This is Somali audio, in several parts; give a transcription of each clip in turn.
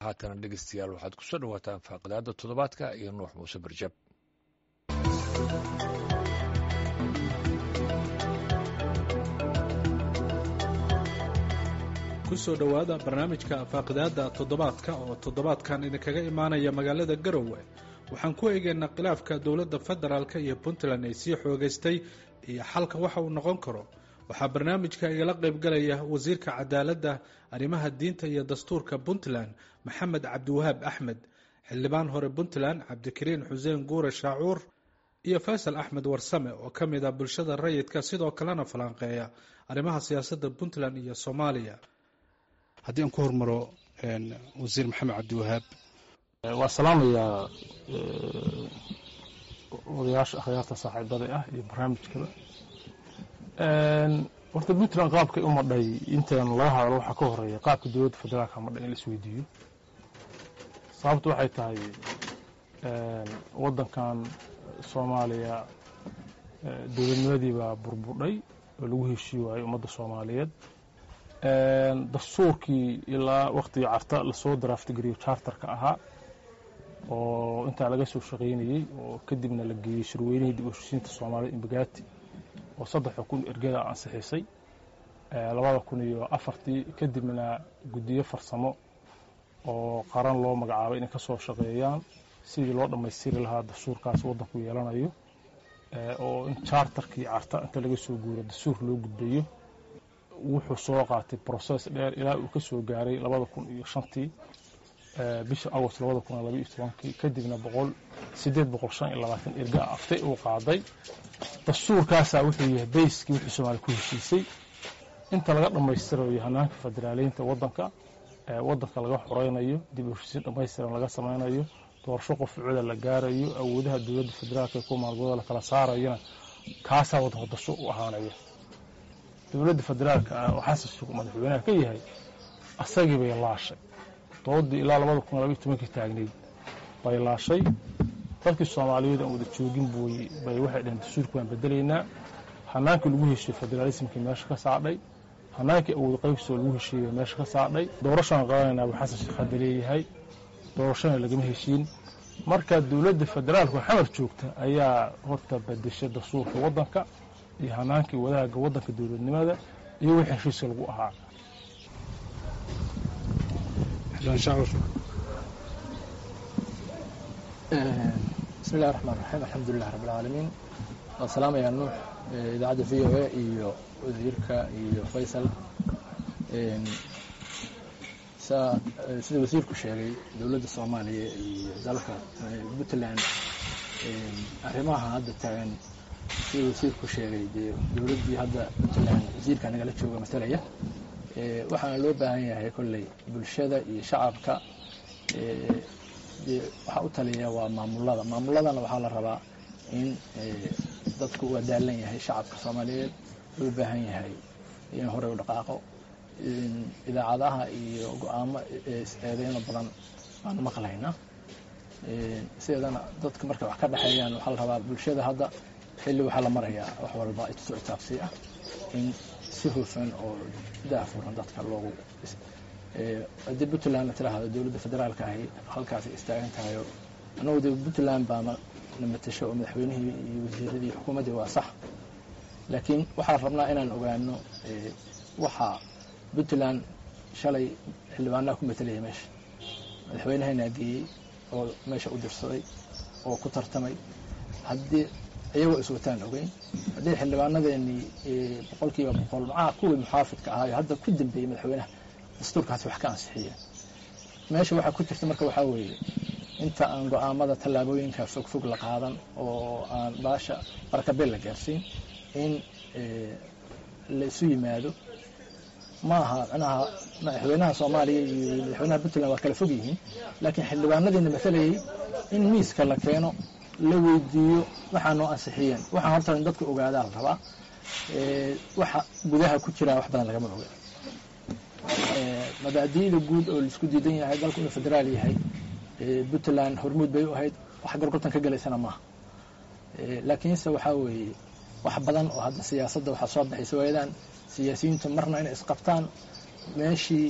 haatana dhegeystayaal waxaad ku soo dhawaataan faaqidaada toddobaadka iyo nuux muuse barjab. ku soo dhowaada barnaamijka faaqidaada toddobaadka oo toddobaadkan idinkaga imaanaya magaalada garowe. waxaan ku eegaynaa khilaafka dowladda federaalka iyo puntland ay sii xoogaystay iyo xalka waxa uu noqon karo. waxaa barnaamijka igala qaybgalaya wasiirka cadaaladda, arrimaha diinta iyo dastuurka puntland maxamed cabdiwahaab axmed, xildhibaan hore puntland cabdikariin xuseen guure shaacuur iyo faysal axmed warsame oo ka mid ah bulshada rayidka sidoo kalena falanqeeya arrimaha siyaasadda puntland iyo soomaaliya. haddii aan ku hormaro wasiir maxamed cabdiwahaab. waa salaamayaa odayaasha akhyaarta saaxiibada ah iyo barnaamijkaba. horta puntland qaabkay u madhay intaan laga hadlo waxaa ka horeeya qaabka dowladda federaalka madhay in la isweydiiyo. sababtu waxay tahay waddankan soomaaliya dowladnimadii baa burburdhay oo lagu heshii waayey ummadda soomaaliyeed. dastuurkii ilaa waqtigii carta lasoo daraaftigariyo charterka ahaa oo intaa laga soo shaqaynayey oo kadibna la geeyey shirweynihii dib u heshiisiinta soomaalida imbagaati oo 3,000 ergada ansixisay 2004 kadibna guddiyo farsamo oo qaran loo magacaabay inay ka soo shaqeeyaan sidii loo dhammaystiri lahaa dastuurkaas waddanku yeelanayo oo in charterkii carta inta laga soo guuro dastuur loo gudbayo. wuxuu soo qaatay process dheer ilaa uu ka soo gaaray 2005 bisha August 2012 kadibna 825 erga aftay uu qaaday. dastuurkaas wuxuu yahay bayskii wixii Soomaaliya ku heshiisay inta laga dhammaystirayo hanaanka federaaleynta waddanka laga xoreynayo dib u heshiisiin dhammaystiran laga sameynayo doorasho qof cod la gaarayo awoodaha dowladda federaalka ku maalgooda la kala saarayna kaasa waddanka dastuur u ahaanaya. dowladda federaalka waxaa suuq madaxweynaha ka yahay asagii bay laashay doodii ilaa 2012 taagneed bay laashay. dadkii Soomaaliyeed oo wada joogin bay waxay dhaheen dastuurku waan bedelaynaa. hanaanka lagu heshiiyay federaalismka meesha ka saadhay, hanaanka awood qaybsiga lagu heshiiyay meesha ka saadhay. doorashada qaranayna waxa shaqada leeyahay doorashada lagama heshiin. marka dowladda federaalku xamar joogta ayaa horta bedeshay dastuurka waddanka iyo hanaankii wadaaga waddanka dowladnimada iyo wixii heshiis lagu ahaa. بسم الله الرحمن الرحيم الحمد لله رب العالمين والسلام يا نوح إذاعة VOA iyo wasiirka iyo Faysal. sida wasiirku sheegay dowladda Soomaaliya iyo dalka Puntland arrimaha hadda taagan sida wasiirku sheegay dowladdii hadda Puntland wasiirka nagala jooga matalaya waxaana loo baahan yahay kolley bulshada iyo shacabka waxa u taliya waa maamuladana waxaa la rabaa in dadku waa daalan yahay shacabka Soomaaliyeed loo baahan yahay in hore u dhaqaaqo. idaacadaha iyo go'aamo eedeeno badan aan maqlaynaa sidana dadka marka wax ka dhaxeeyaan waxa la rabaa bulshada hadda xilli waxa la marayaa wax walba taabsi ah in si hufan oo daafuran dadka loogu haddii Puntland tiraahdo dowladda federaalka ahi halkaas istaagan tahay anoo Puntland baa matasho madaxweynihii iyo wasiiradii xukuumadda waa sax laakiin waxaan rabnaa inaan ogaano waxa Puntland shalay xildhibaanada ku metelay meesha madaxweynaha geeyay oo meesha u dirsaday oo ku tartamay haddii ayagoo iswataan ogeyn haddii xildhibaanadeeni 100% macaa kuwii muxaafidka ahaa hadda ku dambeeyay madaxweynaha dastuurkaas wax ka ansixiyay meesha waxa ku jirta marka waxa weeye inta aan go'aamada tallaabooyinka fog la qaadan oo aan baasha barkabel la gaarsiin in la isu yimaado maaha anaha madaxweynaha Soomaaliya iyo madaxweynaha Puntland waa kala fog yihiin laakiin xildhibaanadeena masalayay in miiska la keeno la weydiiyo waxa noo ansixiyeen waxa horta dadku ogaadaan rabaa waxa gudaha ku jira wax badan laga ogaa. mabaadi'da guud oo la isku diidan yahay dalku inuu federaal yahay Puntland hormuud bay u ahayd wax gorgortan ka galaysana maaha laakiinse waxa weeye wax badan oo hadda siyaasadda waxa soo baxay waayadaan siyaasiyiintu marna inay isqabtaan meeshii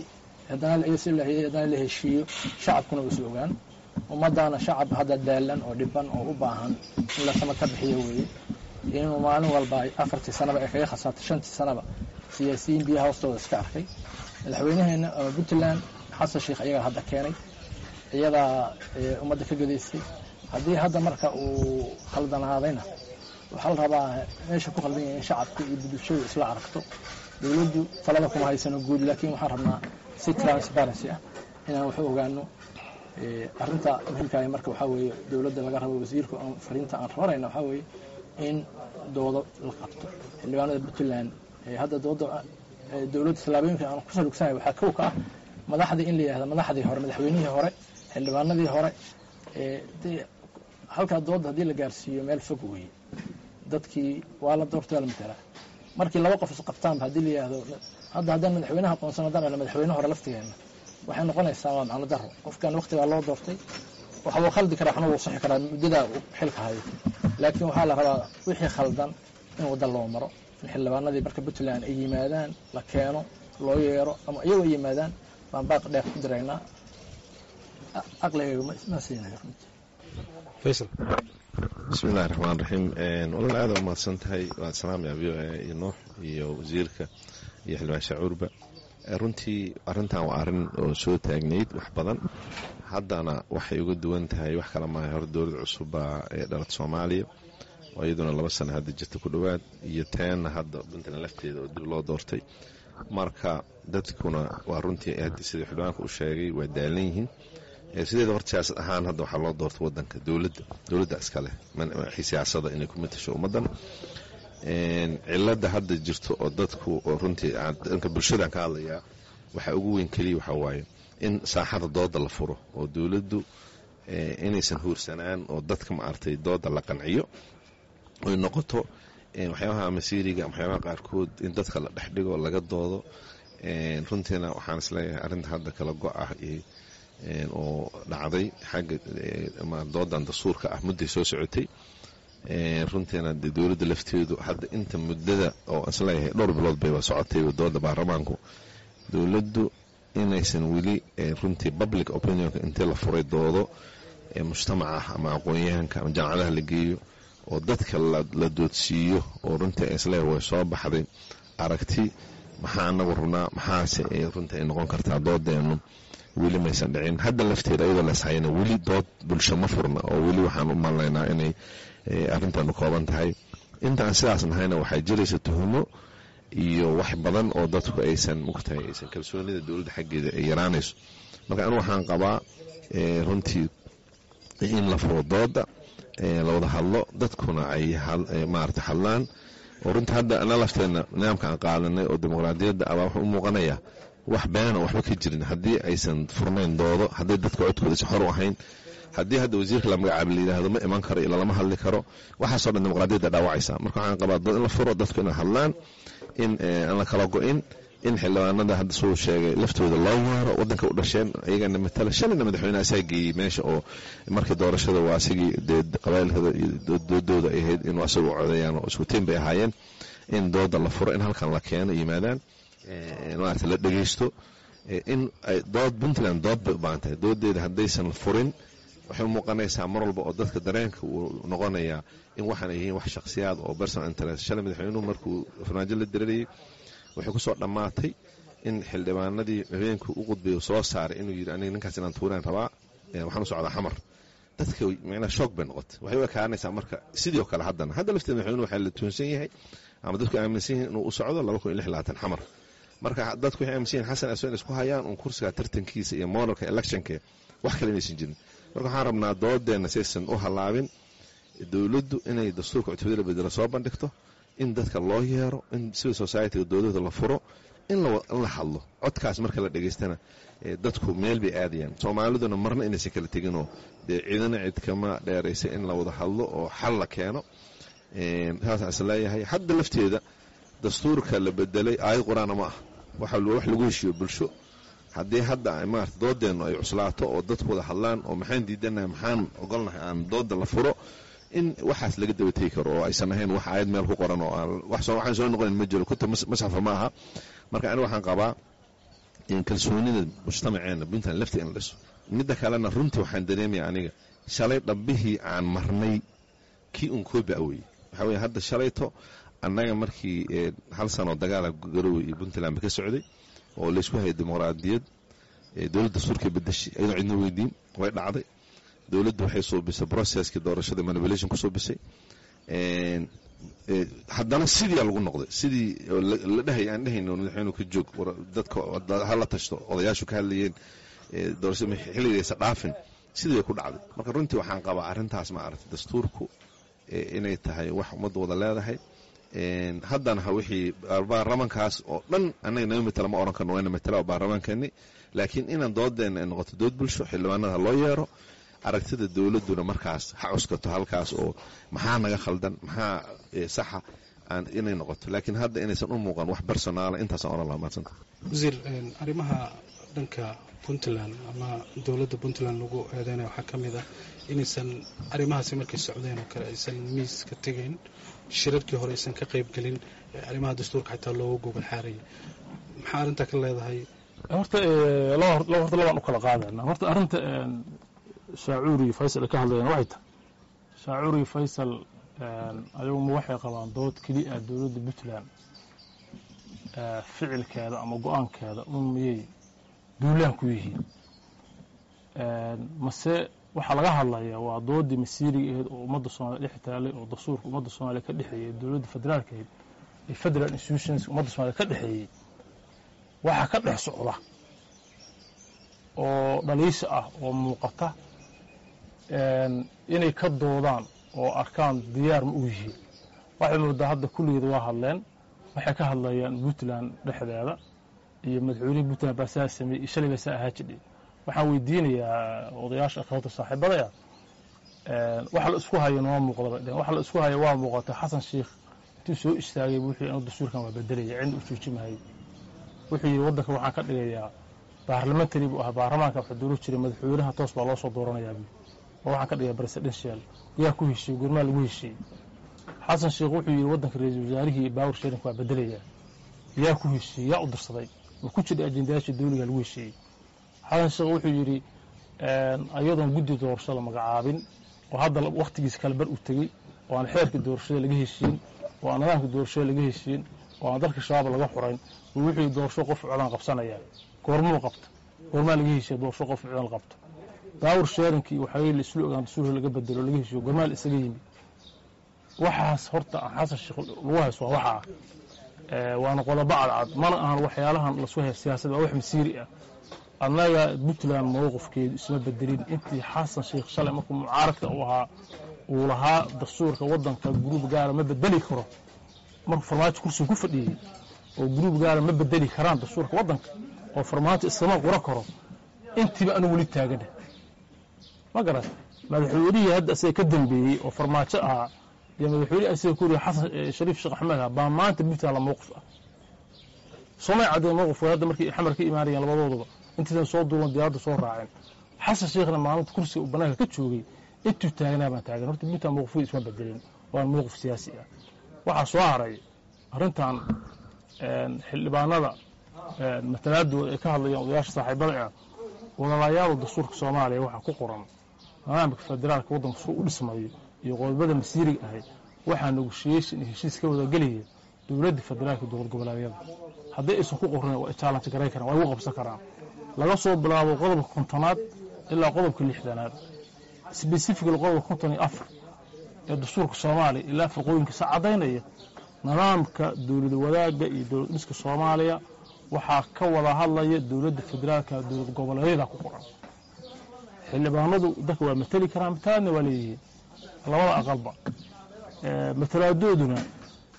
haddana la heshiiyo shacabkuna uusa ogaan ummaddaana shacab hadda daalan oo dhiban oo u baahan in la samata bixiyo weeye inuu maalin walba 4 sanaba ay kaga khasaato 5 sanaba siyaasiyiin biyaha hoostooda iska arkay madaxweynaheena Puntland xasan sheekh ayaga hadda keenay iyada ummadda ka gadeysay haddii hadda marka uu khaldanaadayna waxaa la rabaa meesha ku khaldan yahay shacabka iyo bulshada isla aragto dawladdu talada kuma haysano guud laakiin waxaan rabnaa si transparency ah inaan wax ogaano arrinta muhiimka ah marka waxaa weeye dawladda laga rabo wasiirka aan fariinta aan rabanayna waxaa weeye in doodo la qabto xildhibaanada Puntland hadda dawladda tallaabooyinka aan ku salugsanay waxaa kow ka ah madaxdii in la yiraahdo madaxdii hore madaxweynihii hore xildhibaanadii hore halka dood hadii la gaarsiiyo meel fog weeye dadkii waa la doortay la matala markii laba qof is qabtaan hadii la yiraahdo hadda madaxweynaha qoonsanadana madaxweynaha hore laftigeena waxay noqonaysaa waa macna daro qofkan waqtiga loo doortay waxa uu khaldi karaa xanuun uu saxi karaa muddada xilka hayo laakiin waxa la rabaa wixii khaldan in wada loo maro in xildhibaanadii marka Puntland ay yimaadaan la keeno loo yeero ama iyagu yimaadaan baan baaq dheer ku diraynaa aqliga ma siinayno Faisal bismillahir rahmanir rahim walaal aad ma santahay waa salaam ya biyo iyo iyo wasiirka iyo xildhibaan Shacuurba runtii arintan waa arin oo soo taagneyd wax badan haddana waxay uga duwan tahay wax kala ma hor dawlad cusub ee dalka Soomaaliya oo iyaduna 2 sano hadda jirta ku dhawaad iyo taan hadda Puntland lafteeda oo dib loo doortay marka dadkuna waa runtii aad sidii xildhibaanku u sheegay waa daalan yihiin sideeda horta siyaasad ahaan hadda waxa loo doortay wadanka dawladda iska leh siyaasadda inay ku matasho ummadan cilada hadda jirto oo dadku runtii dadka bulshada ka hadlaya waxa ugu weyn kaliya waxa waaye in saaxada dooda la furo oo dawladdu inaysan huursanaan oo dadka ma artay dooda la qanciyo oo noqoto waxyaabaha masiiriga waxyaabaha qaarkood in dadka la dhaxdhigo laga doodo runtiina waxaan isleeyahay arinta hadda kala go'ah oo dhacday xagga doodan dastuurka ah muddo soo socotay runtiina dawladda lafteedu hadda inta muddada oo isleeyahay dhowr bilood bay socotay dooda baarlamaanku dawladdu inaysan weli runtii public opinion inta la furay doodo mujtamaca ama aqoonyahanka ama jaamacadaha la geeyo oo dadka la doodsiiyo oo runtii isleeyahay way soo baxday aragti maxaa anagu runaa maxaase runtii noqon kartaa doodeenu weli ma aysan dhicin hadda lafteeda iyadoo la sayna weli dood bulsho ma furna oo weli waxaan u malnaynaa inay arrintan kooban tahay intaan sidaas nahayna waxay jiraysa tuhumo iyo wax badan oo dadku aysan mugtahay aysan kalsoonida dawladda xaggeeda ay yaraanayso marka anu waxaan qabaa runtii in la furo dooda la wada hadlo dadkuna ay maarta hadlaan oo runtii hadda ana lafteena nidaamka aan qaadanay oo dimuqraadiyadda aba wuxuu u muuqanayaa wax been waxba ka jirin haddii aysan furnayn doodo haddii dadka codkooda si xor u ahayn haddii hadda wasiirka la magacaabo la yiraahdo ma iman karo ilaa lama hadli karo waxaasoo dhan dimuqraadiyadda dhaawacaysa marka waxaan qabaa dood in la furo dadku inay hadlaan in aan la kala go'in in xildhibaanada hadda soo sheegay laftooda loo waaro wadanka u dhasheen ayagana matala shalina madaxweynaha asaagii meesha oo markii doorashada waa asigii qabaylkada doodooda ay ahayd in asagu codayaan oo isku tiin bay ahaayeen in dooda la furo in halkan la keeno yimaadaan maarta la dhageysto in dood Puntland dood bay u baahan tahay doodeeda haddaysan furin waxay u muuqanaysaa mar walba oo dadka dareenka uu noqonayaa in waxaan yihiin wax shakhsiyaad oo personal interest shalay madaxweynuhu markuu farmaajo la dirarayay wuxuu ku soo dhamaatay in xildhibaanadii habeenku u qudbay soo saaray inuu yiri aniga ninkaas inaan tuuraan rabaa waxaan u socdaa xamar dadka macna shock bay noqotay waxay u kaanaysaa marka sidoo kale hadda lafteeda madaxweynuhu waxa la tuunsan yahay ama dadku aaminsan yihiin inuu u socdo 2026 xamar marka dadku waxay aaminsan yihiin xasan aswaan isku hayaan oo kursiga tartankiisa iyo modelka electionka wax kale inaysan jirin marka waxaan rabnaa doodeena saysan u halaabin dawladdu inay dastuurka cutubada bedela soo bandhigto in dadka loo yeero in civil society doodooda la furo in la hadlo codkaas marka la dhageystana dadku meel bay aadayaan Soomaaliduna marna inaysan kala tagin oo ciidana cid kama dheeraysa in la wada hadlo oo xal la keeno taas asleeyahay hadda lafteeda dastuurka la bedelay ay quraana ma ah waxa wax lagu heshiyo bulsho haddii hadda ay maarta doodeenu ay cuslaato oo dadku wada hadlaan oo maxaan diidanahay maxaan ogolnahay aan dooda la furo in waxaas laga dabatay karo oo aysan ahayn wax aayad meel ku qoran oo waxaan soo noqon ma jiro kunta masxafa ma aha marka aniga waxaan qabaa in kalsoonida mujtamaceena Puntland lafta in la dhiso midda kalena runtii waxaan dareemayaa aniga shalay dhabbihii aan marnay kii un koobi awey waxa weeye hadda shalayto annaga markii hal sano dagaal Garowe iyo Puntland ka socday oo la isku hayay dimuqraadiyad dawladda suurka bedeshay ayuu cidna weydiin way dhacday dawladdu waxay soo bisay processkii doorashada manipulation ku soo bisay haddana sidii lagu noqday sidii la dhahay aan dhahayno madaxweynuhu ka joog dadka hala tashto odayaashu ka hadlayeen doorashada xilligeesa dhaafin sidii ku dhacday marka runtii waxaan qabaa arrintaas ma aragtay dastuurku inay tahay wax ummadda wada leedahay haddana wixii baarlamaankaas oo dhan annaga nama matala ma oran karno wayna matala baarlamaankeeni laakiin inaan doodeena noqoto dood bulsho xildhibaanada loo yeero aragtida dawladuna markaas ha cuskato halkaas oo maxaa naga khaldan maxaa saxa aan inay noqoto laakiin hadda inaysan u muuqan wax personal intaas aan oran lahaa maanta wasiir arrimaha dhanka Puntland ama dawladda Puntland lagu eedeynay waxa kamid ah inaysan arrimahaasi markay socdeen oo kale aysan miis ka tageen shirarkii hore aysan ka qayb galin arrimaha dastuurka xitaa loogu gogol xaaray maxaa arinta ka leedahay horta labaan u kala qaadana horta arinta Shaacuuri Faysal ka hadlayna waxay tahay Shaacuuri Faysal ayagu ma waxay qabaan dood kaliya dawladda Puntland ficilkeeda ama go'aankeeda miyay duulaan ku yihiin mase waxa laga hadlayaa waa doodii masiiriga oo ummadda Soomaaliyeed dhextaalay oo dastuurka ummadda Soomaaliyeed ka dhaxeeyay dawladda federaalka ee federal institutions ummadda Soomaaliyeed ka dhaxeeyay waxa ka dhex socda oo dhaliisha ah oo muuqata inay ka doodaan oo arkaan diyaar ma u yihiin waxay moodaa hadda kulligeed waa hadleen waxay ka hadlayaan Puntland dhexdeeda iyo madaxweynaha Puntland baasaa sameeyay shalay baasaa ahaa jidhay waxaan weydiinayaa odayaasha akhawta saaxiibada waxa la isku hayo noo muuqda waxa la isku hayo waa muuqata Xasan Sheekh intuu soo istaagay wuxuu inuu dastuurkan waa bedelay cid u joojimay wuxuu wadanka waxaan ka dhigayaa baarlamentary buu ahaa baarlamaanka waxa dowlad jiray madaxweynaha toos baa loo soo dooranayaa waxaan ka dhigaa presidential yaa ku heshiiyay gurmaa lagu heshiiyay Xasan Sheekh wuxuu yiri wadanka ra'iisul wasaarihii power sharing waa bedelaya yaa ku heshiiyay yaa u dirsaday oo ku jira ajendayaasha dawladda lagu heshiiyay Xasan Sheekh wuxuu yiri ayadoon guddi doorashada magacaabin oo hadda waqtigiisa kala bar u tagay oo aan xeerka doorashada laga heshiin oo aan nidaamka doorashada laga heshiin oo aan dalka shabaab laga xurayn wuxuu doorasho qof codaan qabsanaya goormuu qabto goorma laga heshiiyo doorasho qof codaan qabto power sharing waxa la islu ogaan dastuurka laga bedelo laga heshiiyo goorma isaga yimid waxaas horta Xasan Sheekh lagu haysto waxa waana qodob cad mana ahan waxyaalahan la soo heer siyaasadda wax masiiri ah annaga Puntland mowqifkeedu isma bedelin intii Xasan Sheekh shalay markuu mucaaradka u ahaa uu lahaa dastuurka wadanka group gaar ma bedeli karo markuu farmaajo kursi ku fadhiyay oo group gaar ma bedeli karaan dastuurka wadanka oo farmaajo isma qora karo intiba anu wali taagan ma garan madaxweynaha hadda asay ka dambeeyay oo farmaajo ah iyo madaxweynaha asay ku yiri Xasan Shariif Sheekh Axmed baa maanta Puntland mowqif ah Soomaaliya cadeen mowqif hadda markii xamar ka imaanayeen labadooduba intii soo duuban diyaarada soo raaceen Xasan Sheekhna maalinta kursiga uu banaanka ka joogay intuu taagnaa baan taagan horta Puntland mowqifkiisu isma bedelin waa mowqif siyaasi ah waxa soo haray arintan xildhibaanada matalaadooda ay ka hadlayaan odayaasha saaxiibada ah walaalayaal dastuurka Soomaaliya waxa ku qoran nidaamka federaalka wadanka soo u dhismayo iyo qodobada masiiriga ah waxa negotiation heshiis ka wada galiyay dawladda federaalka dowlad goboleedyada haddii aysan ku qoran waa challenge garay karaan waa ugu qabsan karaan laga soo bilaabo qodobka 50aad ilaa qodobka 60aad specifically qodobka 54 ee dastuurka Soomaaliya ilaa farqooyinka sacadeynaya nidaamka dawlad wadaaga iyo dawlad dhiska Soomaaliya waxa ka wada hadlaya dawladda federaalka dowlad goboleedyada ku qoran xildhibaanadu dadka waa matali karaan mataana waa leeyihiin labada aqalba mataladooduna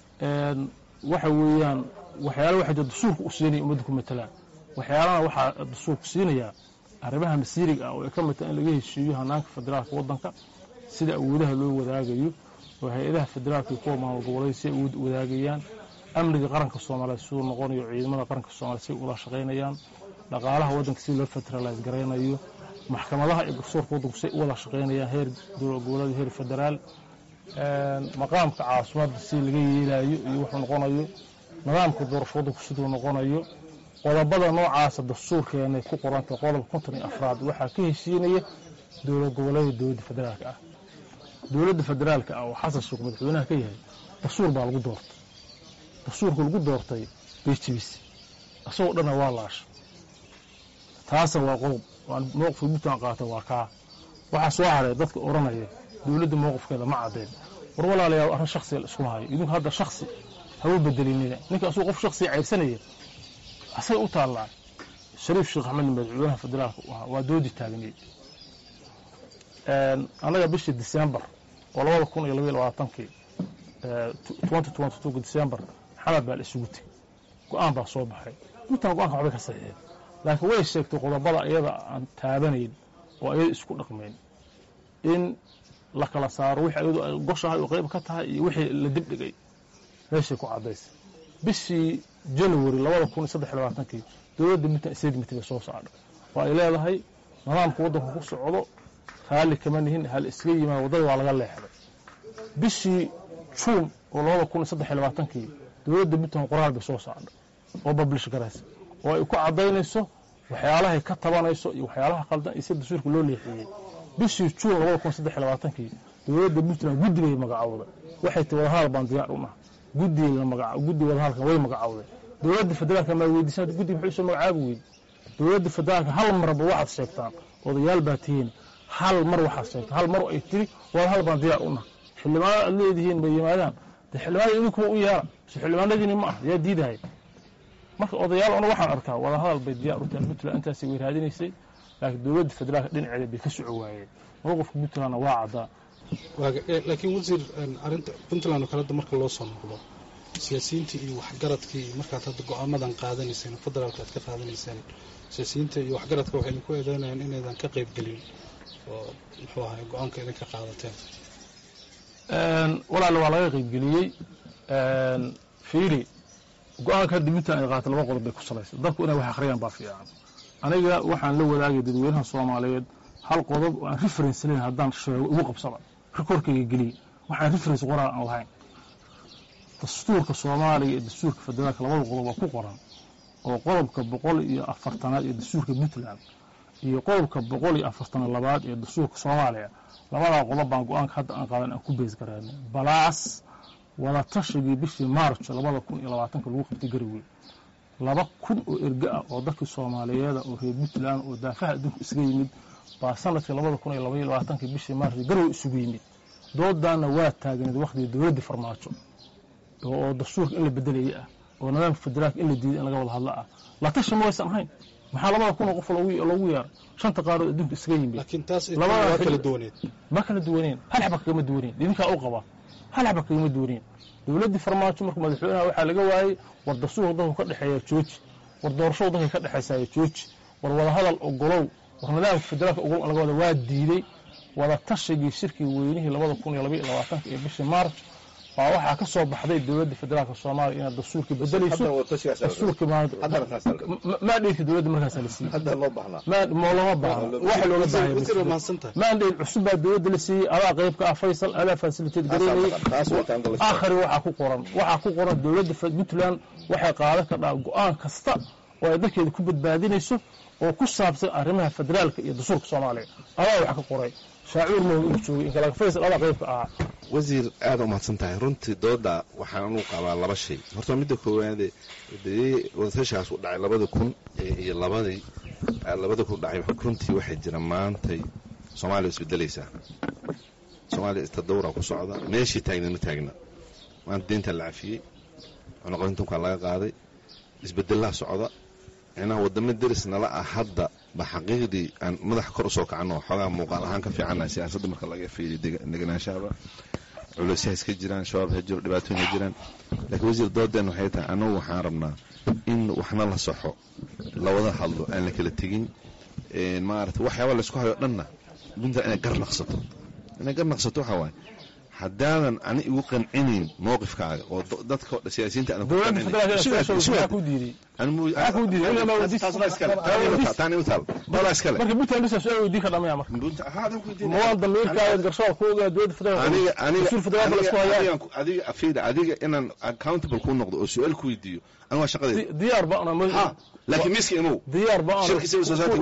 waxa weeyaan waxyaalo waxa dastuurku u siinay ummadda ku matalaan waxyaalaha waxa dastuurku siinaya arrimaha masiiriga ah oo ay ka mid tahay in laga heshiiyo hanaanka federaalka wadanka sida awoodaha loo wadaagayo oo hay'adaha federaalka iyo kuwa maamul goboleedyada si awood u wadaagayaan amniga qaranka Soomaaliyeed soo noqonayo ciidamada qaranka Soomaaliyeed si ula shaqeynayaan dhaqaalaha wadanka si loo federalize gareynayo maxkamadaha iyo garsoorka wadanka si wada shaqeynayaan heer dowlad goboleed heer federaal maqaamka caasimada si laga yeelayo iyo wuxuu noqonayo nidaamka doorashada ku sidoo noqonayo qodobada noocaasa dastuurkeenay ku qorantay qodobka 54 waxaa ka heshiinaya dowlad goboleedka dowladda federaalka ah dowladda federaalka ah oo xasan sheekh madaxweynaha ka yahay dastuur baa lagu doortay dastuurka lagu doortay beejibis asagoo dhanna waa laasha taasa waa qodob mowqifka Puntland qaatay waa kaa waxaa soo haray dadka oranaya dowladda mowqifkeeda ma cadeyn war walaalayaal arrin shakhsi isku hayo idinku hadda shakhsi hawo bedelinina ninka asoo qof shakhsi ceyrsanaya asay u taalaa shariif sheekh axmed madaxweynaha federaalka waa doodi taagneed anaga bishii December oo 2022 2022 December xalab baa isugu tagay go'aan baa soo baxay inta go'aanka waxba ka saxiixay laakiin way sheegtay qodobada iyada aan taabanayn oo ay isku dhaqmeen in la kala saaro wixii ayadu goshahay oo qayb ka tahay iyo wixii la dib dhigay meesha ku cadaysay bishii January 2023 dowladda midna statement soo saaray oo ay leedahay nidaamka waddanka ku socdo hal kama nihin hal iska yimaado wadada waa laga leexday bishii June oo 2023 dowladda midna qoraal bay soo saaray oo publish gareysay oo ay ku cadaynayso waxyaalaha ka tabanayso iyo waxyaalaha qaldan ee sida dastuurka loo leexiyay bishii June 2023 dowladda Puntland guddiga magacawda waxay tahay hal baan diyaar u nahay guddiga magaca guddiga halkan way magacawday dowladda federaalka ma weydiisay guddiga wuxuu soo magacaabay weey dowladda federaalka hal mar ba waxaad sheegtaan odayaal baa tihiin hal mar waxaad sheegtaan hal mar ay tiri waa hal baan diyaar u nahay xildhibaanada aad leedihiin bay yimaadaan xildhibaanada idinku u yaara xildhibaanadina ma ah yaa diidahay marka odayaal ona waxaan arkaa wada hadal bay diyaar u tahay Puntland intaas ay raadinaysay laakiin dowladda federaalka dhinaceeda bay ka soo waayeen mowqifka Puntland waa cadaa laakiin wasiir arinta Puntland kala marka loo soo noqdo siyaasiyiinta iyo waxgaradkii markaad hadda go'aamadan qaadanayseen federaalka aad ka qaadanayseen siyaasiyiinta iyo waxgaradka waxay ku eedeynayaan inaydan ka qayb galin oo muxuu ahaa go'aanka idin ka qaadateen walaal waa laga qayb galiyay fiiri go'aanka Puntland ay qaadatay laba qodob bay ku salaysay dadku inay wax akhriyaan baa fiican aniga waxaan la wadaagay dadweynaha Soomaaliyeed hal qodob oo aan reference leeyahay haddaan sheego ugu qabsada rekoorkayga geliye waxaan reference qoraal aan lahayn dastuurka Soomaaliya iyo dastuurka federaalka labada qodob waa ku qoran oo qodobka 140aad ee dastuurka Puntland iyo qodobka 142aad ee dastuurka Soomaaliya labada qodob baan go'aanka hadda aan qaadan aan ku bees garaynay balaas wala tashigii bishii March 2020 lagu qabtay Garowe 2000 oo erga ah oo dadka Soomaaliyeed oo reer Puntland oo daafaha adduunka isaga yimid baa sanadkii 2022 bishii March Garowe isugu yimid doodana waa taagneed waqtigii dowladda farmaajo oo dastuurka in la bedelay ah oo nidaamka federaalka in la diiday in laga wada hadlo ah la tashi ma aysan ahayn maxaa 2000 qof loogu yeer shanta qaarad adduunka isaga yimid laakiin taas waa kala duwaneed ma kala duwaneen hal xabka kama duwaneen idinka u qaba hal xabka kama duwaneen dowladda farmaajo markuu madaxweynaha waxa laga waayay war dastuurka dadku ka dhaxeeya jooji war doorasho dadka ka dhaxeysay jooji war wada hadal ogolow war nidaamka federaalka ogol laga wada waa diiday wada tashigii shirkii weynihii 2022 ee bishii March baa waxa ka soo baxday dowladda federaalka Soomaaliya in dastuurka bedelayso dastuurka ma dheeyay dowladda markaas la siiyay hadda loo baxnaa ma loo baahnaa waxa looga baahnaa ma dheeyay cusub baa dowladda la siiyay ala qaybka Faysal ala facilitate gareeyay aakhir waxa ku qoran dowladda Puntland waxay qaadan kartaa go'aan kasta oo ay dadkeeda ku badbaadinayso oo ku saabsan arrimaha federaalka iyo dastuurka Soomaaliya waxa ka qoray شاعور مو يجوي إن كلا فيصل الله غيب وزير آدم ما تصنتها رنتي دودا وحنو قبل لبا شيء horta mid koow aad wadashaas u dhacay labada kun iyo labada ku dhacay runtii waxay jiraan maantay Soomaaliya isbedelaysa Soomaaliya istadawra ku socda meeshii taagna waan deynta la afiyay ana qorintu ka laga qaaday isbedelaha socda ina wadamo derisna la hadda ba xaqiiqdi aan madax kor soo kacno xogaa muuqaal ahaan ka fiican siyaasadda marka laga fiiriyo deganaanshaha culaysaas ka jiraan shabaab hajir dhibaatooyin jiraan laakiin wasiir doodan waxay tahay anagu waxaan rabnaa in waxna la saxo la wada hadlo aan la kala tagin maartay waxyaabo la isku hayo dhanna dunta inay garnaqsato waxa waay haddaanan igu qancinin mowqifkaaga oo dadka siyaasiyiinta aan ku diiday aku diiday ila ma wadiis taani مثال bala iskale marka butaan bisa soo weydiin ka dhamaya marka hada ku diiday ma wada meelka ay garsoo ku ogaa dawladda federaalka adiga afida adiga inaan accountable ku noqdo oo su'aal ku weydiiyo ana waa shaqadeeda diyaar ba ana laakiin miski imo diyaar ba ana shirka civil society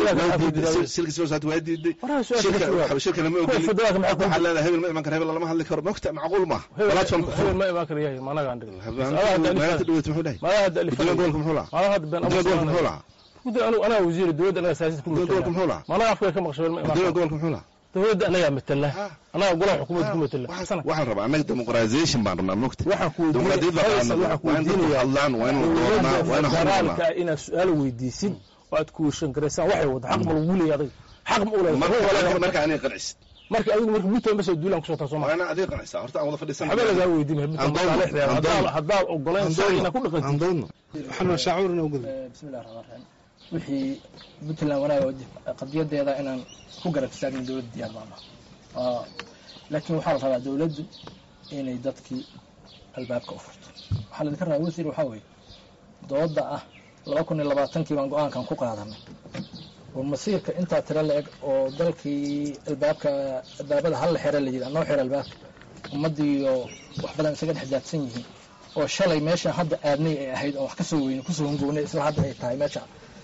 waadiiday shirka lama ogolin waxa la hebel ma iman karo hebel lama hadli karo magta macquul ma platform hebel ma iman karo yahay managa andhig ma tadawat muxuu dhahay ma hada gobolka muxuu lahaa gobolka muxuu lahaa أنا وزير الدولة أنا سياسة كل مشكلة. ما أنا أعرف كم مقصود الدولة محولة. الدولة أنا مثله. أنا أقول حكومة مثله. واحد ربع عملت ديمقراطيزيشن بعضنا نكتة. ديمقراطية بعضنا. وين الله وين ضرنا وين حرنا. كائن سؤال ويديسين وأتكوشن كرسان واحد وضع حق مولي يا رجل. حق مولي. ما كان يقنعس. marka adigu marka buutan bas duulan ku soo taasoo ma ana adiga qanacsa horta aan wada fadhiisan habeen la weydiin hadda ogoleen saarina ku dhaqan andoon waxaan shaacurna ugu bismillaahir rahmaanir rahiim wixii Puntland wanaag qadiyadeeda inaan ku garab istaagin dawladda diyaar ma laakiin waxa la rabaa dawladdu inay dadkii albaabka u furto waxa la ka rabaa wasiir waxa weeye dooda ah 2020 baan go'aankan ku qaadanay ومصيرك أنت ترى لك أو ذلكي البابك البابده هل حير اللي جدا نوع حير الباب ومدي وحبلا مسجد حدات سنه والشلي ماشي حد أدني هيد أو كسوين كسوين جوني اسمه حد هاي ماشي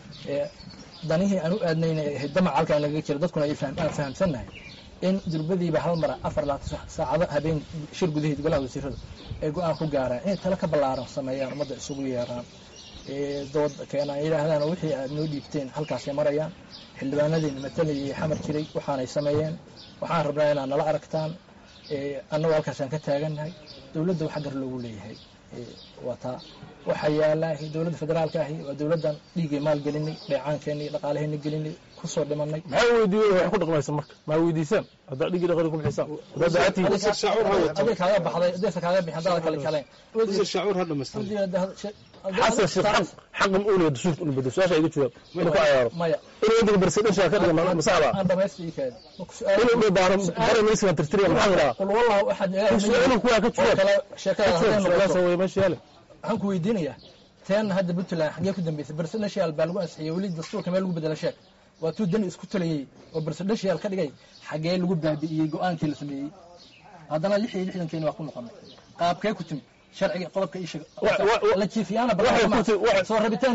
دنيه أنو أدني هدمع على كأنك كده دتكون يفهم أنا فهم سنة إن دربدي بحال أفر لا ساعة هبين شرق ذي تقول له وسير يقول أنا كجارة إيه تلك بالعرب سمايا مدة سوية dood keena yiraahdaan wixii aad noo dhiibteen halkaas ay marayaan xildhibaanadeen matalay xamar jiray waxaan ay sameeyeen waxaan rabnaa inaan nala aragtaan annagu halkaas aan ka taaganahay dawladda waxa gar loogu leeyahay wata waxa yaalahay dawladda federaalka ah waa dawladdan dhiigay maal gelinay dheecaankeeni dhaqaalaheeni gelinay ku soo dhimanay maxay weydiiyay wax ku dhaqmaysan marka ma weydiisan hada dhigii dhaqaale ku bixisaan hada aati hada kaaga baxday hada kaaga bixin hada kale kale wasiir shaacur hada mastan حسن الشيخ حق مقولة دسوق إنه بدو سؤال شيء جواب إنه كأيار إنه عندك برسالة شاكر لما مسألة أنا بس في كذا إنه بارم نسمة ترتري محاضرة قل والله أحد سؤاله كوا كتشواب شاكر سوي ماشي ياله عنكو يدينيا تان هذا بنتلا حاجة كده بيث برسالة شيء البالغ أسحي وليد دستور كمان لو بدل شاك وتو دني اسكت لي وبرسالة شيء الكذا جاي حاجة لو بدل يجو أن كل سمي هذا أنا لحي كان واقول نقمة قاب كي كتم شرعي قلبك إيش لا كيف أنا بروح صور ربيتين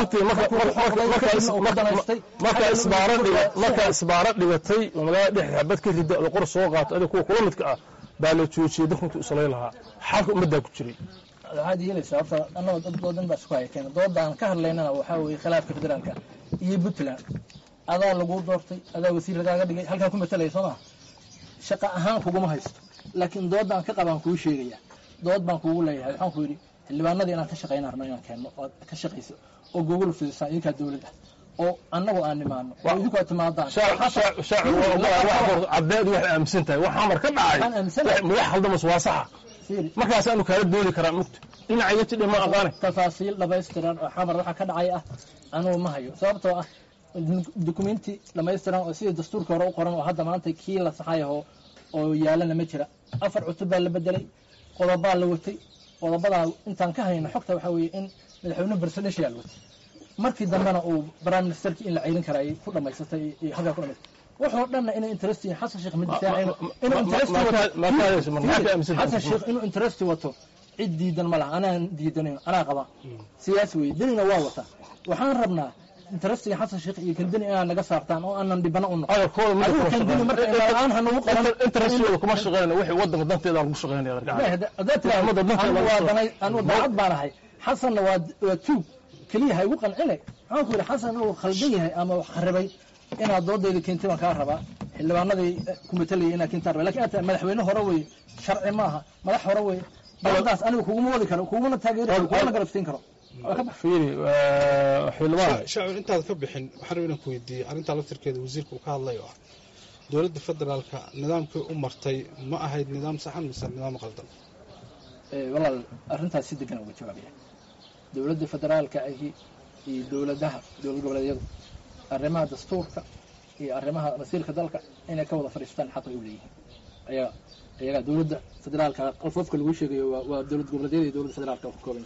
ما إسبارات لقتي وما ده حبت كذي القرص وقعت هذا كل متك بالوتشي دخلت أصلي لها حق مدة كتير هذه هي السبب أنا ضد بس كويس كان ضد عن كهر لنا وحاول خلاف كفدرانك يبتلع هذا اللي قول دورتي هذا وسيلة قاعد هل كان كم تلاقي صنع شقة أهم فوق ما هيست لكن ضد عن كقبان كل شيء dood baan kugu leeyahay waxaan ku yiri xildhibaanadii inaan ka shaqeynaa rabnaa inaan keeno oo ka shaqeyso oo Google fiisan idinka dawladda oo annagu aan nimaano oo idinku aad timaadaan shaacu wax cadeed wax aaminsantahay wax amar ka dhacay madax haldamas waa sax markaas aanu kala doodi karaa mugto dhinaca yati dhima aqaan tafaasiil dhamaystiran oo xamar waxa ka dhacay ah anuu ma hayo sababtoo ah dokumenti dhamaystiran oo sida dastuurka hore u qoran oo hadda maanta kii la saxayo oo yaalana ma jira afar cutub baa la bedelay qodobada la watay qodobada intaan ka hayno xogta waxa weeye in madaxweyne barsadhesh yaal watay markii dambana uu prime ministerkii in la ceelin karay ku dhameysatay halka ku dhameysatay wuxuu dhanna inay interest in Xasan Sheikh Madisaacino inuu interest Xasan Sheikh inuu interest wato cid diidan ma laha anaan diidanayn anaa qaba siyaasi weey dinina waa wata waxaan rabnaa interest Xasan Sheikh iyo kaldin inaan naga saartaan oo aanan dibana u noqon kooda mid aan hanu qaran interest kuma shaqeeyna wixii wadanka danteeda lagu shaqeeynayo أنا بعد بانهاي حسن وتوب كليه هاي وقن عليه أنا أقول حسن هو خلديه أما خربي أنا ضد اللي كنت ما كهرباء اللي بعنا ذي كمثلي أنا كنت أربع لكن أنت ملحوينه هروي شرع معها ملح هروي بعداس أنا وكوم وذي كانوا كوم التاجر وأنا قربتين كرو فيني حلوة شعور أنت ذكبحين حربنا كويدي أنت على تركيا وزيرك وكان الله يوه دولة فدرالك نظامك أمرتي ما أهيد نظام صحن مثل نظام غلطان والله أرنتها سيدك أنا وجوابي دولة فدرالك هي دولة ذهب دولة قبل يد الرماد دستورك هي الرماد مسيرك ذلك إنك كوضع فريستان حتى يوليه أي دولة فدرالك الفوف كل وشة ودولة قبل يد دولة فدرالك وكوبين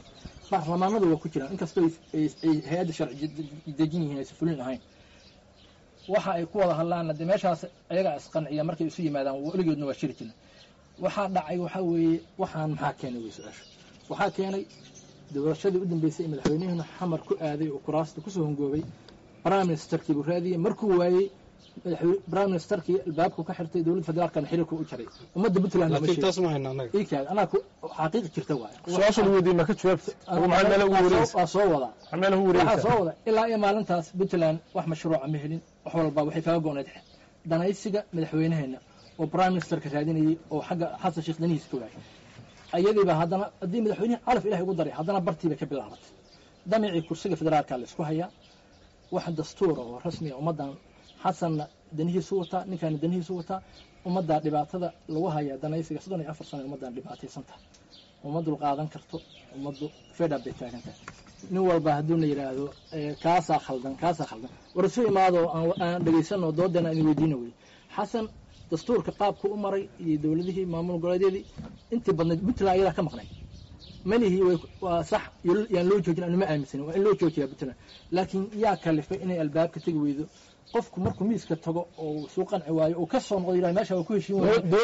baarlamaanadu waa ku jiraan inkastoo ay hay-adda sharci dejin yihiin aysan fulin ahayn waxa ay ku wada hadlaanna dee meeshaas ayagaa isqanciya markay isu yimaadaan weligoodna waa shiri jirna waxaa dhacay waxaa weeye waxaan maxaa keenay wey su-aasha waxaa keenay doorashadii u dambeysay ee madaxweynihiina xamar ku aaday oo kuraasta kusoo hongoobay prime ministerkii buu raadiyey markuu waayey prime ministerkii albaabku ka xirtay dowladda federaalkana xiriirku u jaray ummadda puntland laakiin taas ma hayna anaga anaa xaqiiq jirta waaye su-aasha lagu weydiiyey ma ka jawaabta waa soo wada ilaa iyo maalintaas puntland wax mashruuca ma helin wax walba waxay kaga go-nayd danaysiga madaxweynaheena oo prime ministerka raadinayay oo xagga xasan sheekh danihiis ka waayay ayadiiba haddana haddii madaxweynaha calaf ilahay ugu daray haddana bartiibay ka bilaabatay damicii kursiga federaalka la isku hayaa wax dastuura oo rasmiya ummaddan xasanna danihiisu wataa ninkaana danihiisu wataa ummaddaa dhibaatada lagu hayaa danaysiga 34 sano ummaddan dhibaataysan tahay uma dulqaadan karto ummaddu fedha bay taagan tahay nin walba hadduu na yidhaahdo kaasaa khaldan war isu imaado aan dhegaysanoo doodana aan weydiina wey xasan dastuurka qaabku u maray iyo dowladihii maamul goboleedyadii intii badnayd puntland ayadaa ka maqnay malihii waa sax yaan loo joojin anuma aaminsanin waa in loo joojiyaa puntland laakiin yaa kalifay inay albaabka tegi weydo qofku markuu miiska tago oo suu qanci waayo uu ka soo noqdo yidhaha meesha waa ku heshiin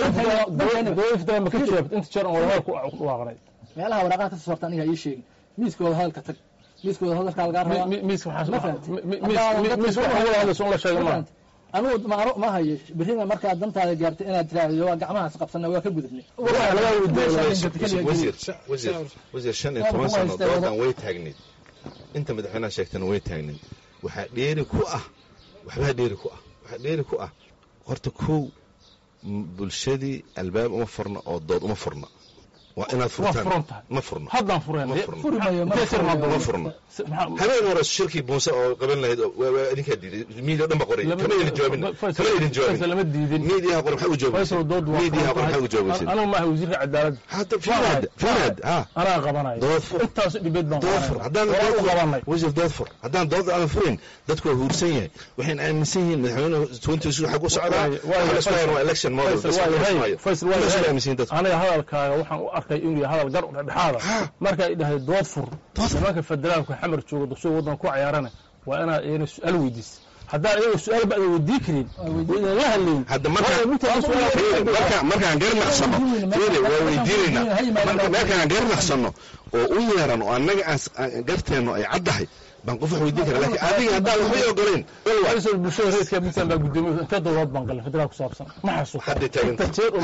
waayo meelaha waraaqaha ka soo saarta aniga ii sheegin miiskooda hadalka tag miiskooda hadalkaa lagaa rabaa anugu ma hayo birina markaa dantaada gaartay inaad tiraahdo waa gacmahaas qabsana waa ka gudubnay wasiir 15 sano doodan way taagneed inta madaxweynaha sheegtana way taagneed waxaa dheeri ku ah horta kow bulshadii albaab uma furna oo dood uma furna waa inaad furtaan ma furno haddaan furno habeen hore shirkii buunse oo qaban lahayd idinkaa diiday miidiya dhan ba qoray kama idin jawaabin miidiyaha qoray maxaa u jawaabaysa anigu maaha wasiirka cadaaladda hadda fiinaad anaa qabanayo dood fur intaas dhibeed baan wasiir dood fur haddaan dood aan furin dadku waa huursan yahay waxayna aaminsan yihiin madaxweynuhu 22 xag u socdaa waa election model aniga hadalkaaga waxaan u arkay inuu hadal gar u dhexaada marka ay dhahay dood fur nimanka federaalka xamar jooga dusoo wadan ku ciyaarana waa inaa su'aal weydiis haddaan iyagu su'aal baa weydii karin wayna la hadlayn hadda markaan garnaqsano waa weydiinayna markaan garnaqsano oo u yeeran oo annaga aan garteeno ay caddahay baan qof wax weydiin kara laakiin adiga haddaan waxbay ogoleen waysul bulshada reeska midsan baa gudoomiye inta dowlad baan galay federaal ku saabsan ma xasuusto hadda taagan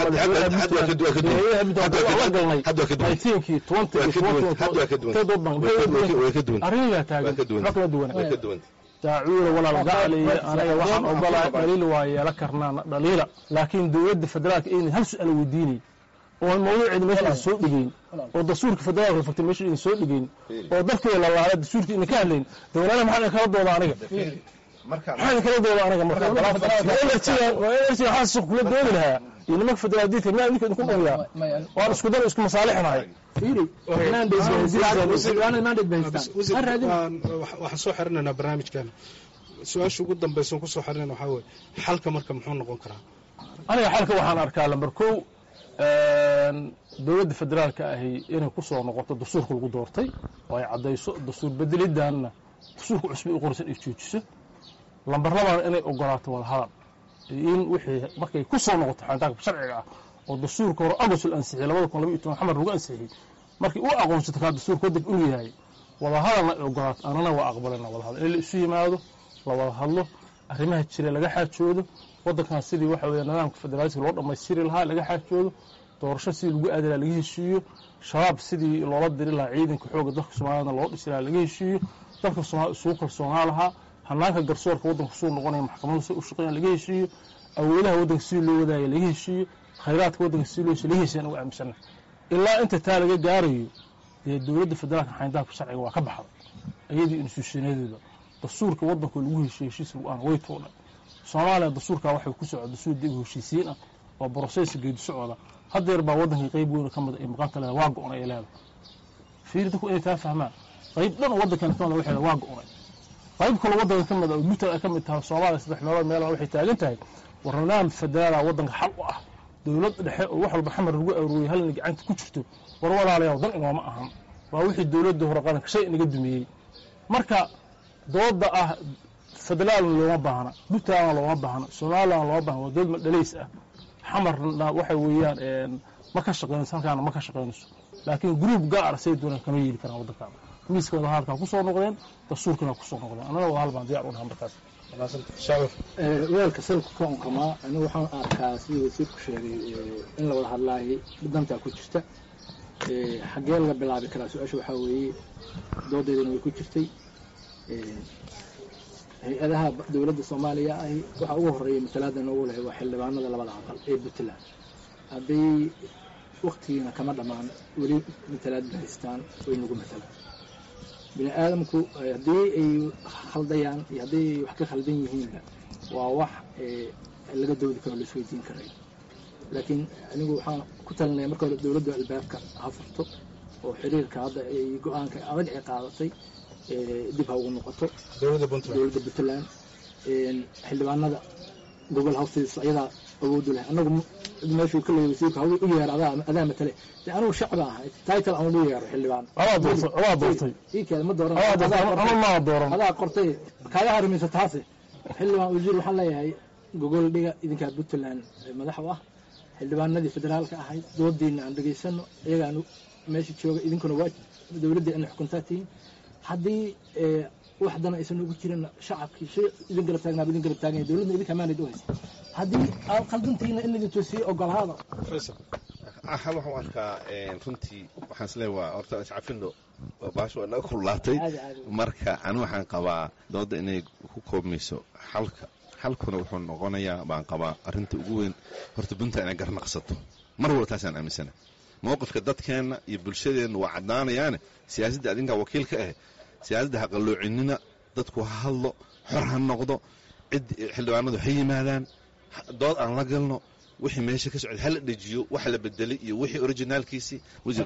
daacuura walaal gacaliya anaga waxaan ogolaa dhaliil waa yeela karnaa dhaliila laakiin dowladda federaalka inay hal su'aal weydiinay oo mawduuceeda meesha soo dhigayn oo dastuurka federaalka fagtay meesha in soo dhigayn oo dadkii la laala dastuurka in ka hadlayn dowladda maxaa kala dooda aniga maxaa kala dooda aniga marka energy xaas kula doodi lahaa inama federaalka ma idinku ku dhawaa waan isku dar isku masaalixnahay waxaan soo xirinaynaa barnaamijkan su-aasha ugu dambaysan kusoo xirinayn waxaa weye xalka marka muxuu noqon karaa aniga xalka waxaan arkaa lambar kow dowladda federaalka ahi inay ku soo noqoto dastuurka lagu doortay oo ay caddayso dastuur bedelidaanna dastuurka cusbi u qorsan ay joojiso lambar labaan inay ogolaato wada hadal in wixii markay ku soo noqoto xantaanka sharciga ah oo dastuurka hore agosul ansixiyay 2012 xamar lagu ansixiyay markii uu aqoonsato ka dastuurka waddanka uu yahay wada hadalna ay ogolaato anana waa aqbalayna wada hadal in la isu yimaado la wada hadlo arrimaha jira laga xaajoodo waddankan sidii waxa weeye nidaamka federaalka loo dhammaystiri lahaa laga xaajoodo doorasho sidii lagu aadi lahaa laga heshiiyo shabaab sidii loola diri lahaa ciidanka xoogga dalka Soomaaliya loo dhisi lahaa laga heshiiyo dalka Soomaaliya isugu kalsoonaa lahaa hanaanka garsoorka waddanka soo noqonaya maxkamadda si u shaqeeyaan laga heshiiyo awoodaha waddanka si loo wadaayo laga heshiiyo khayraadka waddanka si loo heshiiyo oo aaminsan ilaa inta taa laga gaarayo ee dowladda federaalka xayndaabka sharciga waa ka baxday ayadii institutionadeeda dastuurka waddanka lagu heshiis aan way toona Soomaaliya dastuurka waxay ku socdo dastuur dib u heshiisiin ah oo process geedi socda hadeer baa waddanka qayb weyn ka mid ah maqanta leh waa go'on ay leedahay fiirida ku inay fahmaan qayb dhan waddankan ka mid ah waxay waa go'on qayb kale waddanka ka mid ah muta ka mid tahay Soomaaliya saddex meel waxay taagan tahay warnaan federaal waddanka xal u ah dowlad dhexe oo wax walba xamar lagu arooriyay hal gacanta ku jirto war walaalayaal dan inooma ahan waa wixii dowladda hore qaranka shay inaga dumiyey marka dooda ah federaalna looma baahna puntlandna looma baahna somalilandna looma baahna waa dood madhalays ah xamarna waxa weeyaan ma ka shaqaynayso halkaana ma ka shaqaynayso laakiin gruub gaar say doonaan kama yeeli karaan waddankaana miiska wada hadalkaa ku soo noqdeen dastuurkana ku soo noqdeen annana wada halbaan diyaar u nahay markaas weelka salka ka unkamaa anigu waxaan arkaa sidii wasiirku sheegay in la wada hadlaayay dantaa ku jirta xaggee laga bilaabi karaa su-aasha waxaa weeye doodeydana way ku jirtay hay-adaha dowladda soomaaliya ahi waxaa ugu horreeya matalaada noogu lehay waa xildhibaanada labada aqal ee puntland hadday waktigiina kama dhammaan weli matalaad haystaan way nagu matalaan bini aadamku haddii ay khaldayaan iyo hadday ay wax ka khaldan yihiinba waa wax laga doodi karo laisweydiin karay laakiin anigu waxaan ku talinaya marka hore dowladda albaabka ha furto oo xiriirka hadda ay go-aanka adag ay qaadatay dib ha ugu noqoto dowladda puntland xildhibaanada gobol hawstiisa ayadaa awoodu leh anagu meeshuu ka leeyay wasiirka hawl u yeer adaa matale de anigu shacba ahay title aan ugu yeero xildhibaan adaa qortay kaaga harimaysa taase xildhibaan wasiir waxaan leeyahay gogol dhiga idinkaa puntland madax u ah xildhibaanadii federaalka ahayd doodiina aan dhegaysano iyagaan meesha jooga idinkuna waa dowladda ina xukuntaa tihiin haddii waxdana aysan ugu jirin shacabkii shay idin garab taagnaaba idin garab taaganya dowladna idinka amaanad u haysa haddii aad khaldantiina in laydin toosiye ogolaada waxaan u arkaa runtii waxaan isleeyahay waa horta iscafino baasha waa naga kululaatay marka ani waxaan qabaa dooda inay ku koobmayso xalkuna wuxuu noqonayaa baan qabaa arrinta ugu weyn horta puntland inay garnaqsato mar walba taasaan aaminsana mowqifka dadkeenna iyo bulshadeenna waa caddaanayaane siyaasadda adinkaa wakiil ka ah siyaasadda ha qalloocinina dadku ha hadlo xor ha noqdo cid xildhibaanadu ha yimaadaan dood aan la galno wixii meesha ka socda hala dhejiyo wax la bedelay iyo wixii originaalkiisii wasiir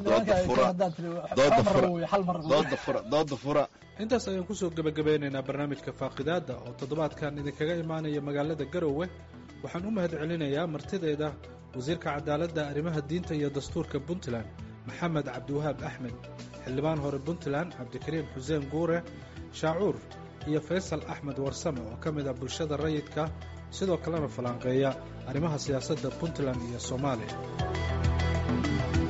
dooda fura intaas ayaan kusoo gebagabeynaynaa barnaamijka faaqidaadda oo toddobaadkan idinkaga imaanaya magaalada garowe waxaan u mahad celinayaa martideeda wasiirka cadaaladda arrimaha diinta iyo dastuurka puntland maxamed cabdiwahaab axmed xildhibaan hore puntland cabdikariim xuseen guure shaacuur iyo faysal axmed warsame oo ka mid ah bulshada rayidka sidoo kalena falanqeeya arrimaha siyaasadda puntland iyo soomaaliya